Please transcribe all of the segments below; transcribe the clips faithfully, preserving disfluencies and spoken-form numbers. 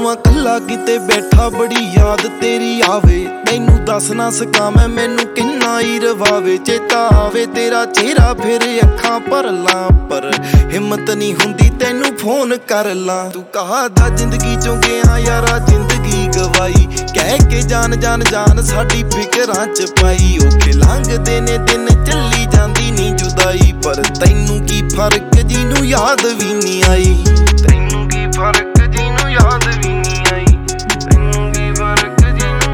ਆ ਕੱਲਾ ਕਿਤੇ ਬੈਠਾ ਬੜੀ ਯਾਦ ਤੇਰੀ ਆਵੇ। ਤੈਨੂੰ ਦੱਸ ਨਾ ਸਕਾਂ ਮੈਂ ਮੈਨੂੰ ਕਿੰਨਾ ਹੀ ਰਵਾਵੇ। ਚੇਤਾ ਆਵੇ ਤੇਰਾ ਚਿਹਰਾ ਫਿਰ ਅੱਖਾਂ ਭਰ ਲਾਂ, ਪਰ ਹਿੰਮਤ ਨਹੀਂ ਹੁੰਦੀ ਤੈਨੂੰ ਫੋਨ ਕਰ ਲਾਂ। ਤੂੰ ਕਹਾਦਾ ਜ਼ਿੰਦਗੀ ਚੋਂ ਗਿਆ ਯਾਰਾ ਜ਼ਿੰਦਗੀ ਗਵਾਈ, ਕਹਿ ਕੇ ਜਾਨ ਜਾਨ ਜਾਨ ਸਾਡੀ ਫਿਕਰਾਂ ਚ ਪਾਈ। ਔਖੇ ਲੰਘਦੇ ਨੇ ਦਿਨ ਚੱਲੀ ਜਾਂਦੀ ਨੀ ਜੁਦਾਈ, ਪਰ ਤੈਨੂੰ ਕੀ ਫਰਕ ਜਿਹਨੂੰ ਯਾਦ ਵੀ ਨੀ ਆਈ। ਤੈਨੂੰ ਕੀ ਫਰਕ ਜਿਹਨੂੰ ਯਾਦ ਵੀ ਨੀ ਆਈ। ਤੈਨੂੰ ਕੀ ਫਰਕ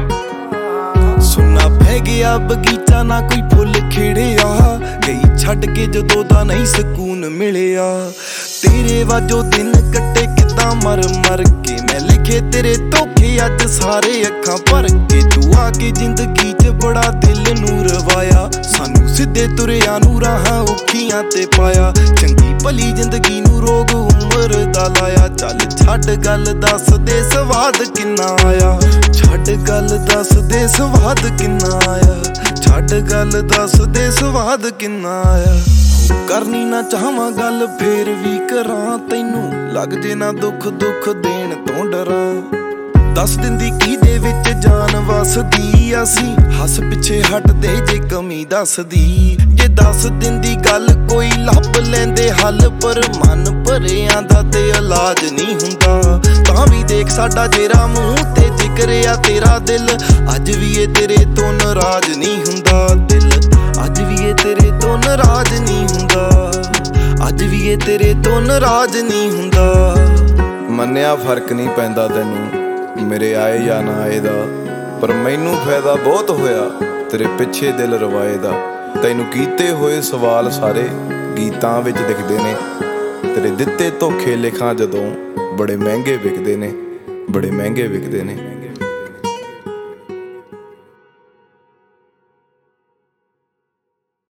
ਜਿਹਨੂੰ। ਸੁਣਨਾ ਪੈ ਗਿਆ ਬਗੀਚਾ ਨਾ ਕੋਈ ਫੁੱਲ ਖਿੜਿਆ, ਗਈ ਛੱਡ ਕੇ ਜਦੋਂ ਦਾ ਨਹੀਂ ਸਕੂਨ ਮਿਲਿਆ। ਤੇਰੇ ਵਾਜੋ ਦਿਨ ਕੱਟੇ ਕਿੱਦਾਂ ਮਰ ਮਰ ਕੇ, ਮੈਂ ਲਿਖੇ ਤੇਰੇ ਧੋਖੇ ਅੱਜ ਸਾਰੇ ਅੱਖਾਂ ਭਰ ਕੇ। ਤੂੰ ਆ ਕੇ ਜ਼ਿੰਦਗੀ ਚ ਬੜਾ ਦਿਲ ਨੂੰ ਰਵਾਇਆ, ਸਾਨੂੰ ਸਿੱਧੇ ਤੁਰਿਆਂ ਨੂੰ ਰਾਹਾਂ ਔਖੀਆਂ ਤੇ ਪਾਇਆ। ਚੰਗੀ ਭਲੀ ਜ਼ਿੰਦਗੀ ਨੂੰ ਰੋਗ ਉਮਰ ਦਾ ਲਾਇਆ। ਚੱਲ ਛੱਡ ਗੱਲ ਦੱਸ ਦੇ ਸਵਾਦ ਕਿੰਨਾ ਆਇਆ। ਛੱਡ ਗੱਲ ਦੱਸ ਦੇ ਸਵਾਦ ਕਿੰਨਾ ਆਇਆ। ਛੱਡ ਗੱਲ ਦੱਸ ਦੇ ਸਵਾਦ ਕਿੰਨਾ ਆਇਆ। ਕਰਨੀ ਨਾ ਚਾਹਾਂ ਗੱਲ ਫੇਰ ਵੀ ਕਰਾਂ, ਤੈਨੂੰ ਲੱਗ ਜੇ ਨਾ ਦੁੱਖ ਦੁੱਖ ਦੇਣ ਤੋਂ ਡਰਾਂ। ਦੱਸ ਦਿੰਦੀ ਕੀ ਦੇ ਵਿੱਚ ਜਾਨ ਵਸਦੀ, ਅਸੀਂ ਹੱਸ ਪਿੱਛੇ ਹਟਦੇ ਜੇ ਕਮੀ ਦੱਸਦੀ। ਜੇ ਦੱਸ ਦਿੰਦੀ ਗੱਲ ਕੋਈ ਲੱਭ ਲੈਂਦੇ ਹੱਲ, ਪਰ ਮਨ ਭਰਿਆਂ ਦਾ ਤੇ ਇਲਾਜ ਨਹੀਂ ਹੁੰਦਾ। ਤਾਂ ਵੀ ਦੇਖ ਸਾਡਾ ਜਿਹੜਾ ਮੂੰਹ ਤੇ ਜ਼ਿਕਰ ਆ ਤੇਰਾ ਦਿਲ, ਅੱਜ ਵੀ ਇਹ ਤੇਰੇ ਤੋਂ ਨਾਰਾਜ਼ ਨਹੀਂ ਹੁੰਦਾ। ਦਿਲ ਅੱਜ ਵੀ ਇਹ ਤੇਰੇ ਤੋਂ ਨਾਰਾਜ਼ ਨਹੀਂ ਹੁੰਦਾ। ਅੱਜ ਵੀ ਇਹ ਤੇਰੇ ਤੋਂ ਨਾਰਾਜ਼ ਨਹੀਂ ਹੁੰਦਾ। ਮੰਨਿਆ ਫਰਕ ਨਹੀਂ ਪੈਂਦਾ ਤੈਨੂੰ ਮੇਰੇ ਆਏ ਜਾਂ ਨਾ ਆਏ ਦਾ, ਪਰ ਮੈਨੂੰ ਫਾਇਦਾ ਬਹੁਤ ਹੋਇਆ ਤੇਰੇ ਪਿੱਛੇ ਦਿਲ ਰਵਾਏ ਦਾ। ਤੈਨੂੰ ਕੀਤੇ ਹੋਏ ਸਵਾਲ ਸਾਰੇ ਗੀਤਾਂ ਵਿੱਚ ਦਿਖਦੇ ਨੇ, ਤੇਰੇ ਦਿੱਤੇ ਧੋਖੇ ਲਿਖਾਂ ਜਦੋਂ ਬੜੇ ਮਹਿੰਗੇ ਵਿਕਦੇ ਨੇ, ਬੜੇ ਮਹਿੰਗੇ ਵਿਕਦੇ ਨੇ।